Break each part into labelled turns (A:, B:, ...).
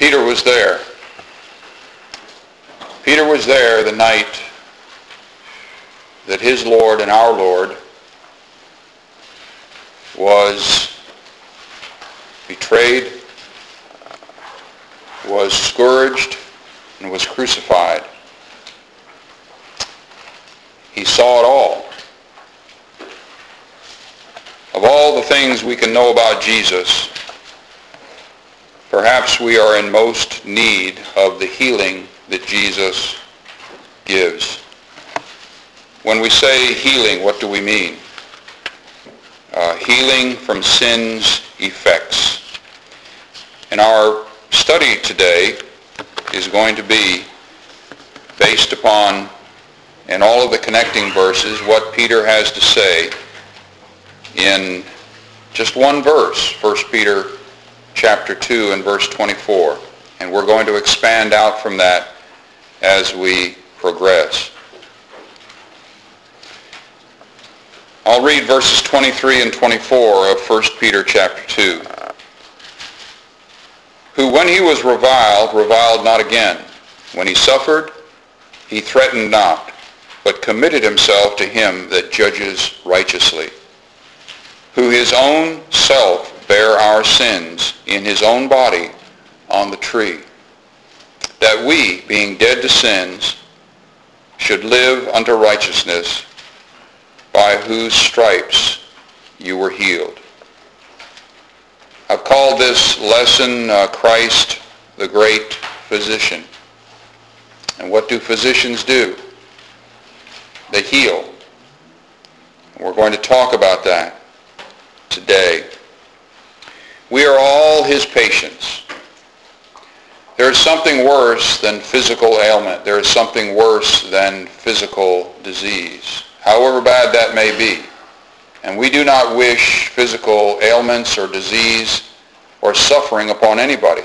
A: Peter was there. Peter was there the night that his Lord and our Lord was betrayed, was scourged, and was crucified. He saw it all. Of all the things we can know about Jesus, perhaps we are in most need of the healing that Jesus gives. When we say healing, what do we mean? Healing from sin's effects. And our study today is going to be based upon, in all of the connecting verses, what Peter has to say in just one verse, 1 Peter chapter 2 and verse 24. And we're going to expand out from that as we progress. I'll read verses 23 and 24 of 1 Peter chapter 2. Who, when he was reviled not again. When he suffered, he threatened not, but committed himself to him that judges righteously. Who his own self bare our sins in his own body on the tree, that we, being dead to sins, should live unto righteousness, by whose stripes you were healed. I've called this lesson Christ the Great Physician. And what do physicians do? They heal. And we're going to talk about that today. We are all his patients. There is something worse than physical ailment. There is something worse than physical disease, however bad that may be. And we do not wish physical ailments or disease or suffering upon anybody.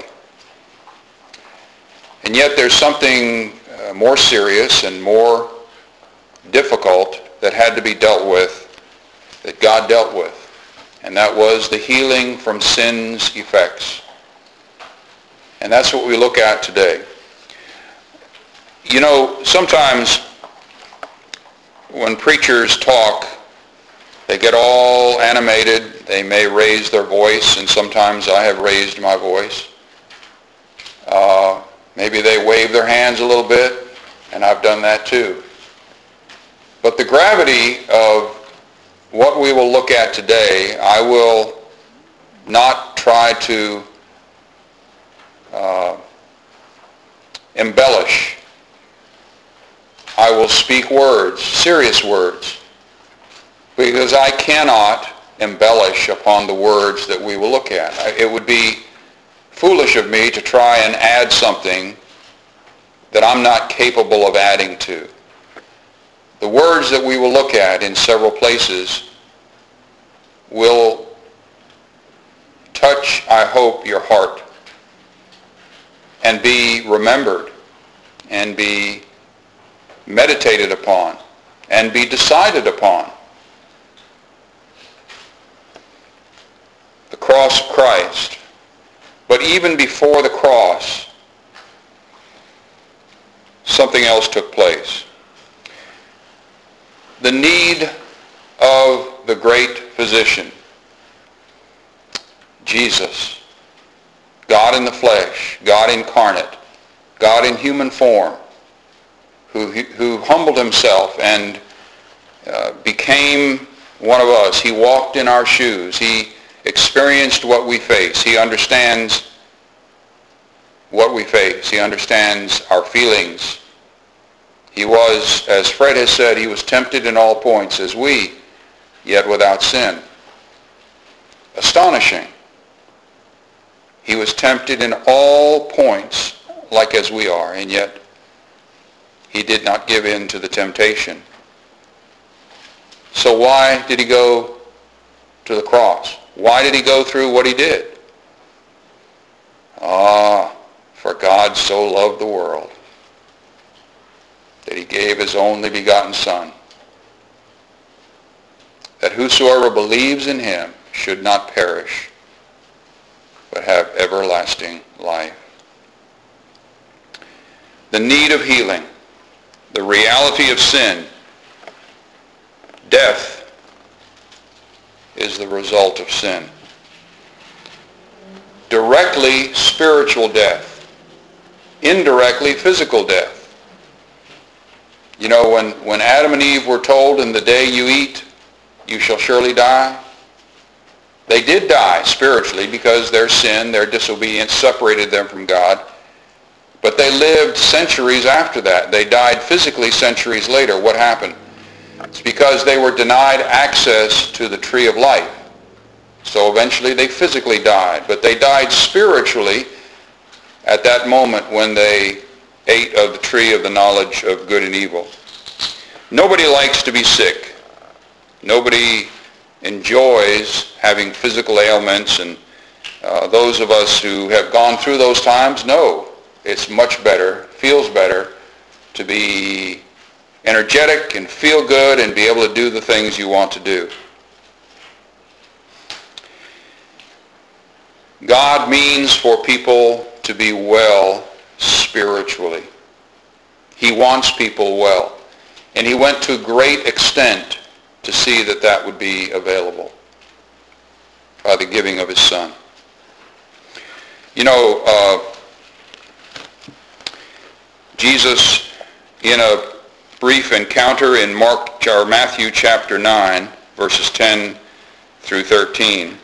A: And yet there's something more serious and more difficult that had to be dealt with, that God dealt with. And that was the healing from sin's effects. And that's what we look at today. You know, sometimes when preachers talk, they get all animated. They may raise their voice, and sometimes I have raised my voice. Maybe they wave their hands a little bit, and I've done that too. But the gravity of what we will look at today, I will not try to embellish. I will speak words, serious words, because I cannot embellish upon the words that we will look at. It would be foolish of me to try and add something that I'm not capable of adding to. The words that we will look at in several places will touch, I hope, your heart and be remembered and be meditated upon and be decided upon. The cross of Christ. But even before the cross, something else took place. The need of the great physician, Jesus, God in the flesh, God incarnate, God in human form, who humbled himself and became one of us. He walked in our shoes. He experienced what we face. He understands what we face. He understands our feelings. He was, as Fred has said, he was tempted in all points as we, yet without sin. Astonishing. He was tempted in all points like as we are, and yet he did not give in to the temptation. So why did he go to the cross? Why did he go through what he did? For God so loved the world that he gave his only begotten Son, that whosoever believes in him should not perish, but have everlasting life. the need of healing, the reality of sin. Death is the result of sin. Directly, spiritual death. Indirectly, physical death. You know, when Adam and Eve were told, in the day you eat, you shall surely die, they did die spiritually because their sin, their disobedience separated them from God. But they lived centuries after that. They died physically centuries later. What happened? It's because they were denied access to the tree of life. So eventually they physically died. But they died spiritually at that moment when they ate of the tree of the knowledge of good and evil. Nobody likes to be sick. Nobody enjoys having physical ailments, and those of us who have gone through those times know it's much better, feels better to be energetic and feel good and be able to do the things you want to do. God means for people to be well spiritually. He wants people well. And he went to great extent to see that that would be available by the giving of his Son. You know, Jesus, in a brief encounter in Matthew chapter 9, verses 10 through 13,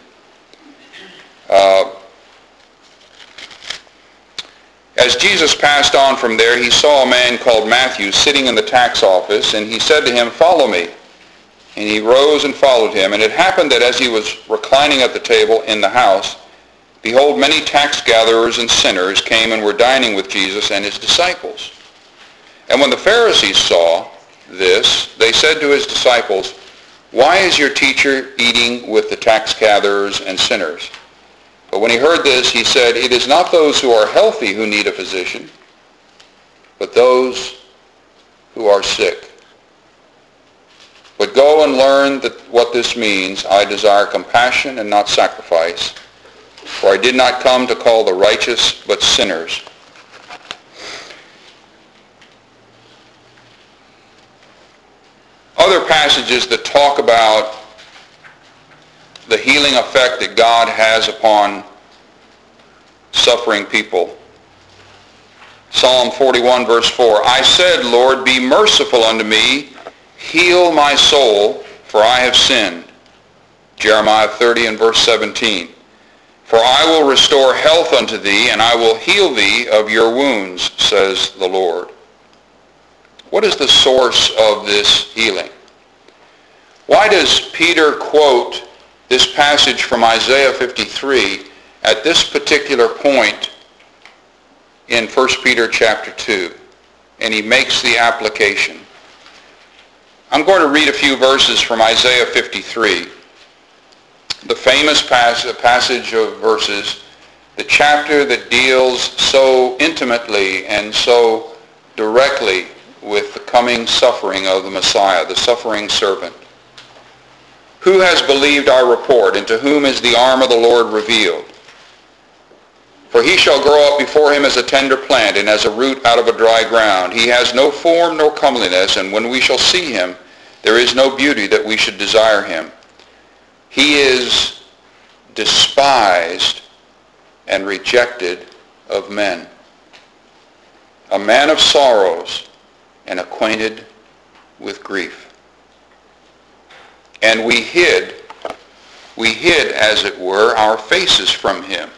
A: as Jesus passed on from there, he saw a man called Matthew sitting in the tax office, and he said to him, "Follow me." And he rose and followed him. And it happened that as he was reclining at the table in the house, behold, many tax gatherers and sinners came and were dining with Jesus and his disciples. And when the Pharisees saw this, they said to his disciples, "Why is your teacher eating with the tax gatherers and sinners?" But when he heard this, he said, "It is not those who are healthy who need a physician, but those who are sick. But go and learn what this means. I desire compassion and not sacrifice, for I did not come to call the righteous, but sinners." Other passages that talk about the healing effect that God has upon suffering people. Psalm 41, verse 4, "I said, Lord, be merciful unto me, heal my soul, for I have sinned." Jeremiah 30 and verse 17, "For I will restore health unto thee, and I will heal thee of your wounds, says the Lord." What is the source of this healing? Why does Peter quote this passage from Isaiah 53 at this particular point in 1 Peter chapter 2? And he makes the application. I'm going to read a few verses from Isaiah 53, the famous passage of verses, the chapter that deals so intimately and so directly with the coming suffering of the Messiah, the suffering servant. "Who has believed our report, and to whom is the arm of the Lord revealed? For he shall grow up before him as a tender plant, and as a root out of a dry ground. He has no form nor comeliness, and when we shall see him, there is no beauty that we should desire him. He is despised and rejected of men, a man of sorrows and acquainted with grief. And we hid, as it were, our faces from him.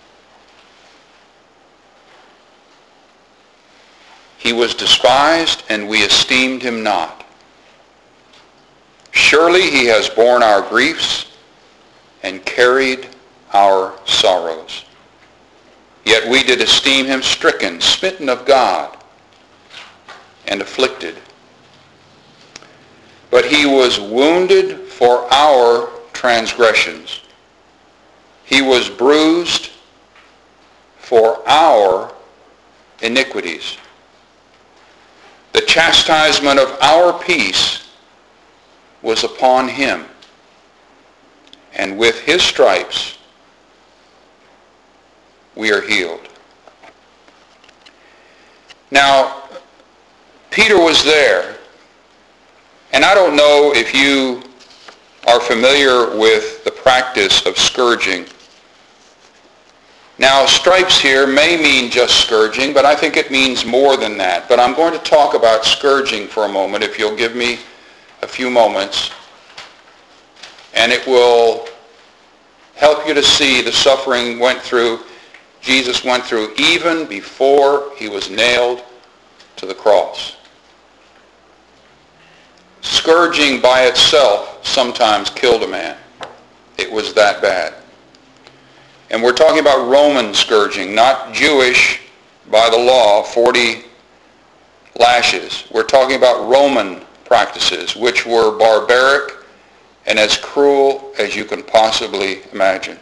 A: He was despised, and we esteemed him not. Surely he has borne our griefs and carried our sorrows. Yet we did esteem him stricken, smitten of God, and afflicted. But he was wounded for our transgressions. He was bruised for our iniquities. The chastisement of our peace was upon him, and with his stripes we are healed. Now, Peter was there, and I don't know if you are familiar with the practice of scourging. Now, stripes here may mean just scourging, but I think it means more than that. But I'm going to talk about scourging for a moment, if you'll give me a few moments, and it will help you to see the suffering Jesus went through even before he was nailed to the cross. Scourging by itself sometimes killed a man. It was that bad. And we're talking about Roman scourging, not Jewish by the law, 40 lashes. We're talking about Roman practices, which were barbaric and as cruel as you can possibly imagine.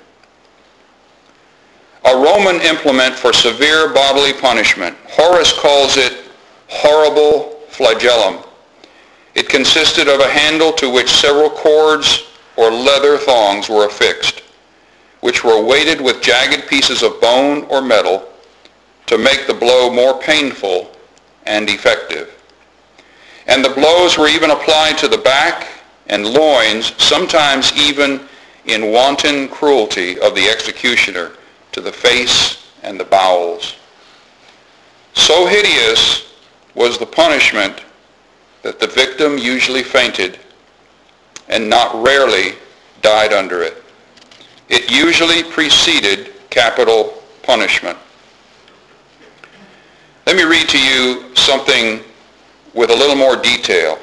A: A Roman implement for severe bodily punishment. Horace calls it horrible flagellum. It consisted of a handle to which several cords or leather thongs were affixed, which were weighted with jagged pieces of bone or metal to make the blow more painful and effective. And the blows were even applied to the back and loins, sometimes even in wanton cruelty of the executioner, to the face and the bowels. So hideous was the punishment that the victim usually fainted and not rarely died under it. It usually preceded capital punishment. Let me read to you something with a little more detail.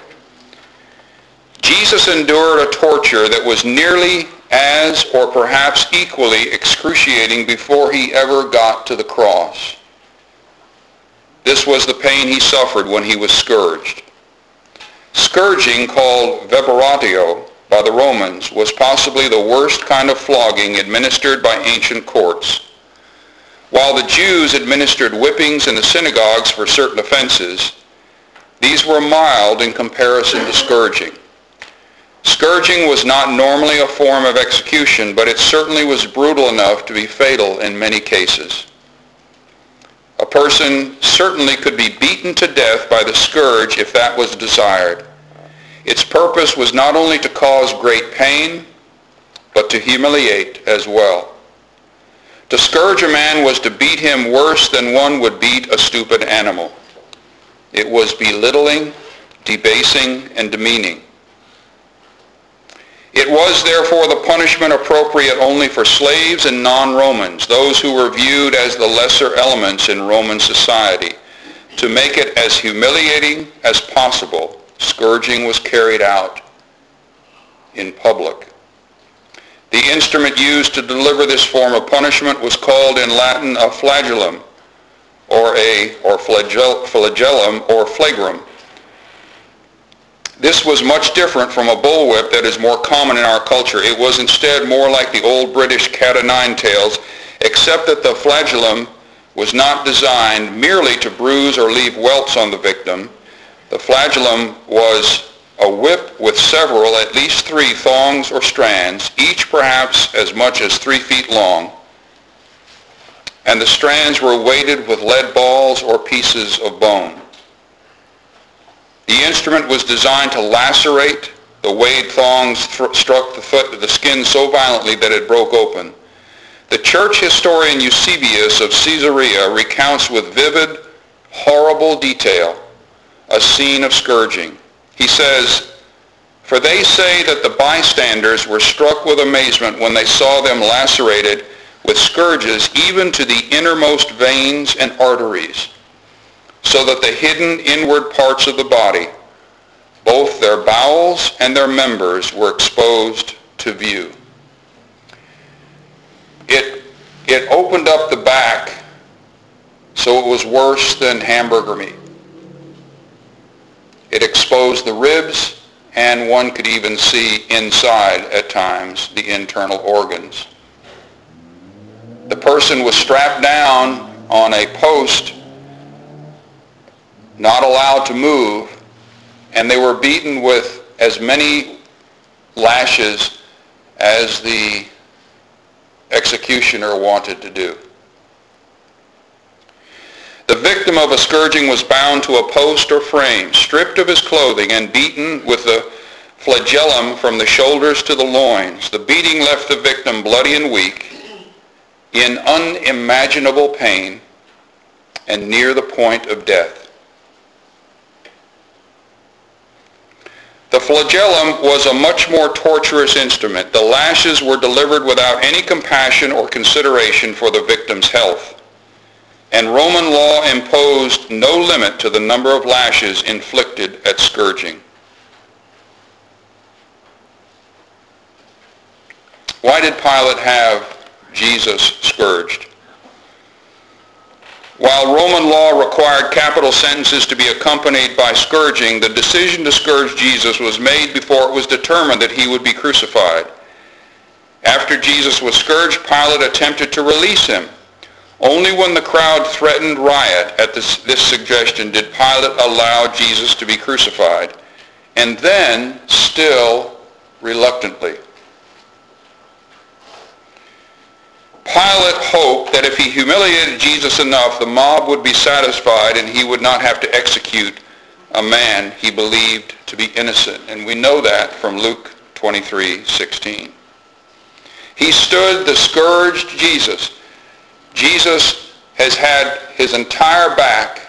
A: Jesus endured a torture that was nearly as or perhaps equally excruciating before he ever got to the cross. This was the pain he suffered when he was scourged. Scourging, called veberatio by the Romans, was possibly the worst kind of flogging administered by ancient courts. While the Jews administered whippings in the synagogues for certain offenses, these were mild in comparison to scourging. Scourging was not normally a form of execution, but it certainly was brutal enough to be fatal in many cases. A person certainly could be beaten to death by the scourge if that was desired. Its purpose was not only to cause great pain, but to humiliate as well. To scourge a man was to beat him worse than one would beat a stupid animal. It was belittling, debasing, and demeaning. It was therefore the punishment appropriate only for slaves and non-Romans, those who were viewed as the lesser elements in Roman society. To make it as humiliating as possible, scourging was carried out in public. The instrument used to deliver this form of punishment was called in Latin a flagellum, or flagellum, or flagrum. This was much different from a bullwhip that is more common in our culture. It was instead more like the old British cat o' nine tails, except that the flagellum was not designed merely to bruise or leave welts on the victim. The flagellum was a whip with several, at least 3 thongs or strands, each perhaps as much as 3 feet long, and the strands were weighted with lead balls or pieces of bone. The instrument was designed to lacerate. The weighted thongs struck the skin so violently that it broke open. The church historian Eusebius of Caesarea recounts with vivid, horrible detail a scene of scourging. He says, "For they say that the bystanders were struck with amazement when they saw them lacerated with scourges even to the innermost veins and arteries, so that the hidden inward parts of the body, both their bowels and their members, were exposed to view." It opened up the back so it was worse than hamburger meat. It exposed the ribs, and one could even see inside at times the internal organs. The person was strapped down on a post, not allowed to move, and they were beaten with as many lashes as the executioner wanted to do. The victim of a scourging was bound to a post or frame, stripped of his clothing, and beaten with the flagellum from the shoulders to the loins. The beating left the victim bloody and weak, in unimaginable pain, and near the point of death. The flagellum was a much more torturous instrument. The lashes were delivered without any compassion or consideration for the victim's health. And Roman law imposed no limit to the number of lashes inflicted at scourging. Why did Pilate have Jesus scourged? While Roman law required capital sentences to be accompanied by scourging, the decision to scourge Jesus was made before it was determined that he would be crucified. After Jesus was scourged, Pilate attempted to release him. Only when the crowd threatened riot at this suggestion did Pilate allow Jesus to be crucified, and then still reluctantly. Pilate hoped that if he humiliated Jesus enough, the mob would be satisfied and he would not have to execute a man he believed to be innocent. And we know that from Luke 23:16. He stood the scourged Jesus. Jesus has had his entire back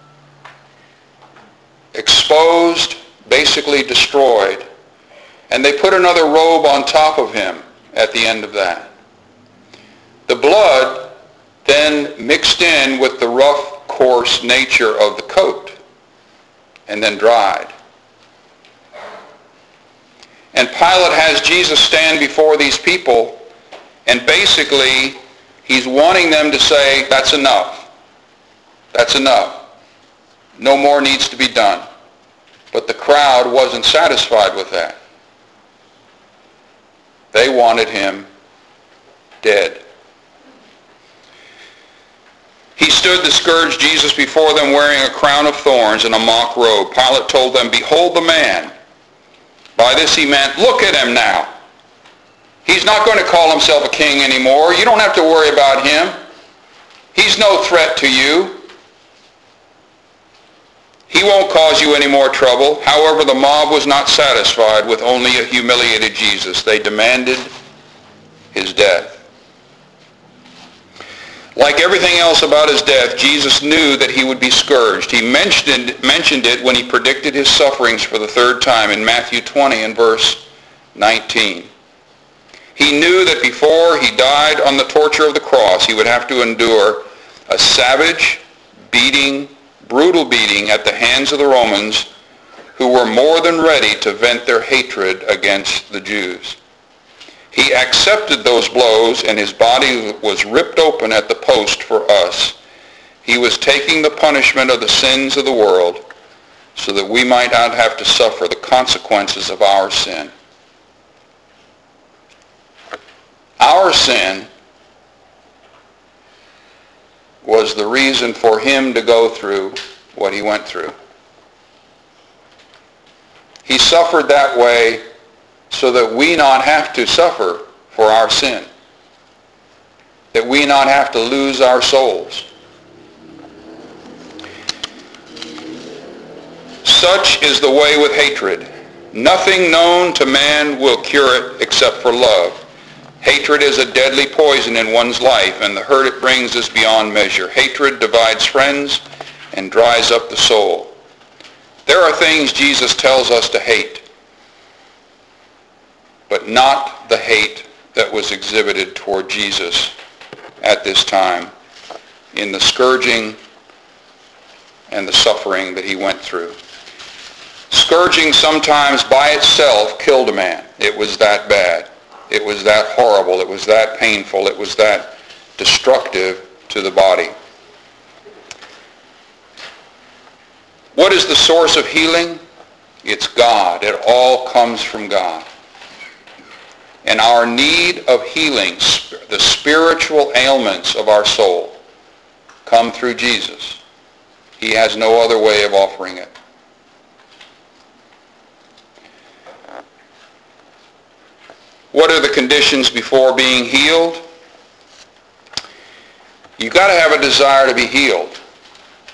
A: exposed, basically destroyed, and they put another robe on top of him at the end of that. The blood then mixed in with the rough, coarse nature of the coat and then dried. And Pilate has Jesus stand before these people, and basically he's wanting them to say, that's enough. That's enough. No more needs to be done. But the crowd wasn't satisfied with that. They wanted him dead. He stood the scourged Jesus before them wearing a crown of thorns and a mock robe. Pilate told them, behold the man. By this he meant, look at him now. He's not going to call himself a king anymore. You don't have to worry about him. He's no threat to you. He won't cause you any more trouble. However, the mob was not satisfied with only a humiliated Jesus. They demanded his death. Like everything else about his death, Jesus knew that he would be scourged. He mentioned it when he predicted his sufferings for the third time in Matthew 20 and verse 19. He knew that before he died on the torture of the cross, he would have to endure a savage beating, brutal beating at the hands of the Romans, who were more than ready to vent their hatred against the Jews. He accepted those blows, and his body was ripped open at the post for us. He was taking the punishment of the sins of the world so that we might not have to suffer the consequences of our sin. Our sin was the reason for him to go through what he went through. He suffered that way so that we not have to suffer for our sin, that we not have to lose our souls. Such is the way with hatred. Nothing known to man will cure it except for love. Hatred is a deadly poison in one's life, and the hurt it brings is beyond measure. Hatred divides friends and dries up the soul. There are things Jesus tells us to hate, but not the hate that was exhibited toward Jesus at this time in the scourging and the suffering that he went through. Scourging sometimes by itself killed a man. It was that bad. It was that horrible. It was that painful. It was that destructive to the body. What is the source of healing? It's God. It all comes from God. And our need of healing, the spiritual ailments of our soul, come through Jesus. He has no other way of offering it. What are the conditions before being healed? You've got to have a desire to be healed.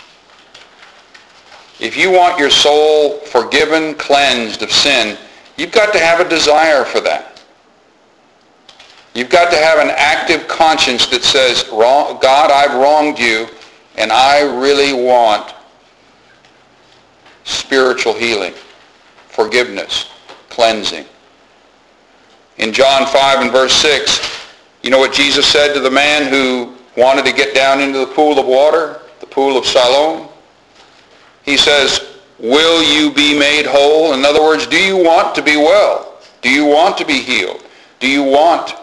A: If you want your soul forgiven, cleansed of sin, you've got to have a desire for that. You've got to have an active conscience that says, God, I've wronged you, and I really want spiritual healing, forgiveness, cleansing. In John 5 and verse 6, you know what Jesus said to the man who wanted to get down into the pool of water, the pool of Siloam? He says, will you be made whole? In other words, do you want to be well? Do you want to be healed? Do you want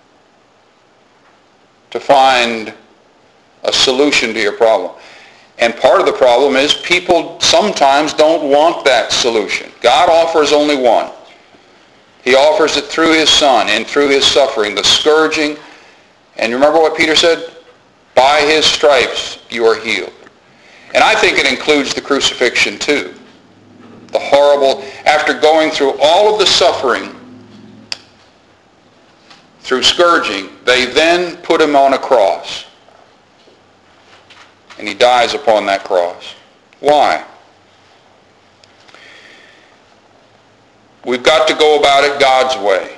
A: to find a solution to your problem? And part of the problem is people sometimes don't want that solution. God offers only one. He offers it through his Son and through his suffering, the scourging. And remember what Peter said? By his stripes you are healed. And I think it includes the crucifixion too. The horrible, after going through all of the suffering, through scourging, they then put him on a cross. And he dies upon that cross. Why? We've got to go about it God's way.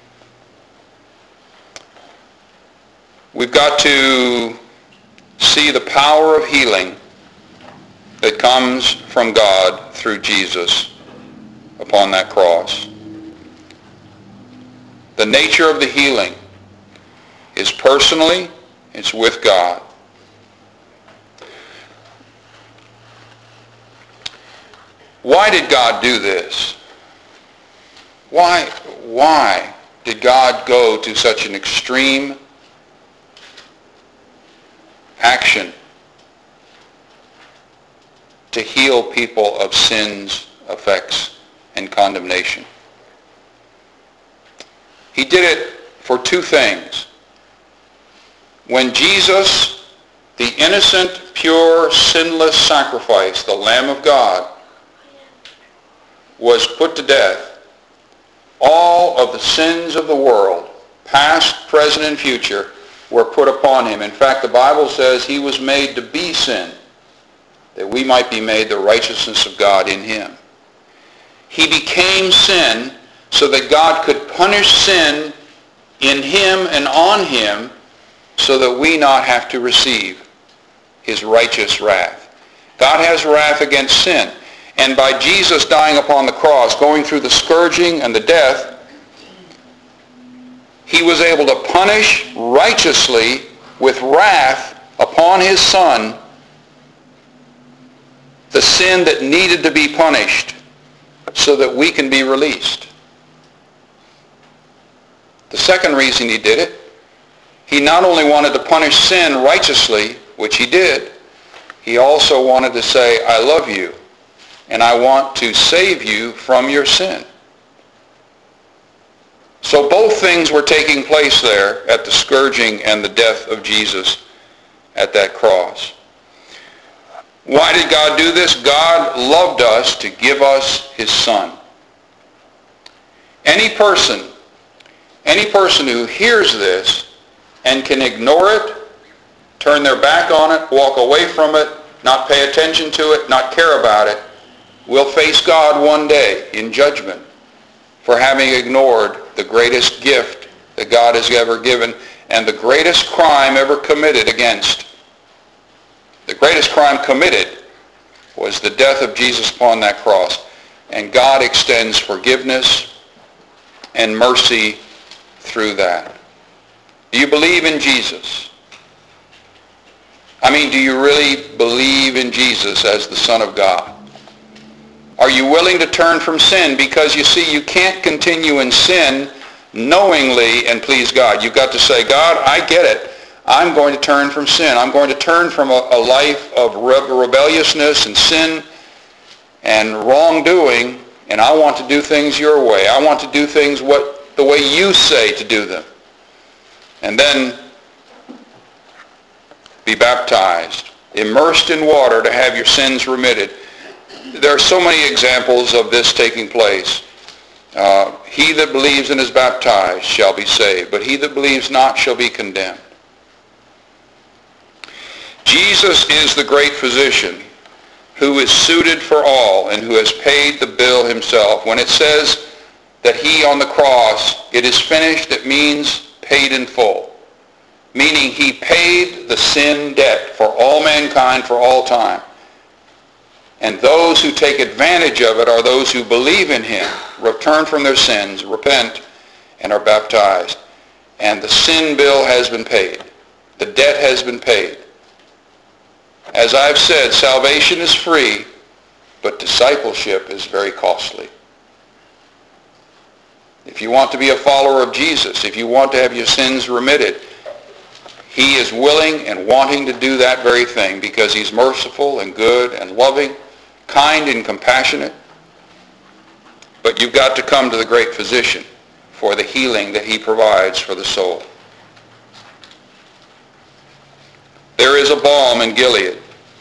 A: We've got to see the power of healing that comes from God through Jesus upon that cross. The nature of the healing is personally, it's with God. Why did God do this? Why did God go to such an extreme action to heal people of sin's effects and condemnation? He did it for two things. When Jesus, the innocent, pure, sinless sacrifice, the Lamb of God, was put to death, all of the sins of the world, past, present, and future, were put upon him. In fact, the Bible says he was made to be sin, that we might be made the righteousness of God in him. He became sin so that God could punish sin in him and on him so that we not have to receive his righteous wrath. God has wrath against sin. And by Jesus dying upon the cross, going through the scourging and the death, he was able to punish righteously with wrath upon his Son the sin that needed to be punished so that we can be released. The second reason he did it, he not only wanted to punish sin righteously, which he did, he also wanted to say, I love you, and I want to save you from your sin. So both things were taking place there at the scourging and the death of Jesus at that cross. Why did God do this? God loved us to give us his Son. Any person who hears this and can ignore it, turn their back on it, walk away from it, not pay attention to it, not care about it, will face God one day in judgment for having ignored the greatest gift that God has ever given and the greatest crime ever committed against. The greatest crime committed was the death of Jesus upon that cross. And God extends forgiveness and mercy through that. Do you believe in Jesus? I mean, do you really believe in Jesus as the Son of God? Are you willing to turn from sin? Because you see, you can't continue in sin knowingly and please God. You've got to say, God, I get it. I'm going to turn from sin. I'm going to turn from a life of rebelliousness and sin and wrongdoing, and I want to do things your way. I want to do things the way you say to do them. And then be baptized, immersed in water to have your sins remitted. There are so many examples of this taking place. He that believes and is baptized shall be saved, but he that believes not shall be condemned. Jesus is the great physician who is suited for all and who has paid the bill himself. When it says that he on the cross, it is finished, it means paid in full. Meaning he paid the sin debt for all mankind for all time. And those who take advantage of it are those who believe in him, return from their sins, repent, and are baptized. And the sin bill has been paid. The debt has been paid. As I've said, salvation is free, but discipleship is very costly. If you want to be a follower of Jesus, if you want to have your sins remitted, he is willing and wanting to do that very thing because he's merciful and good and loving, kind and compassionate. But you've got to come to the great physician for the healing that he provides for the soul. There is a balm in Gilead.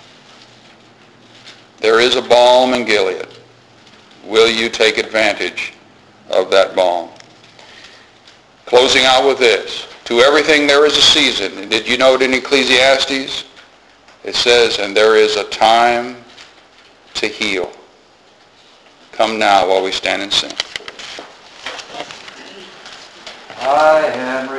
A: There is a balm in Gilead. Will you take advantage of that balm? Closing out with this. To everything there is a season. And did you know it in Ecclesiastes? It says, and there is a time to heal. Come now while we stand and sing. I am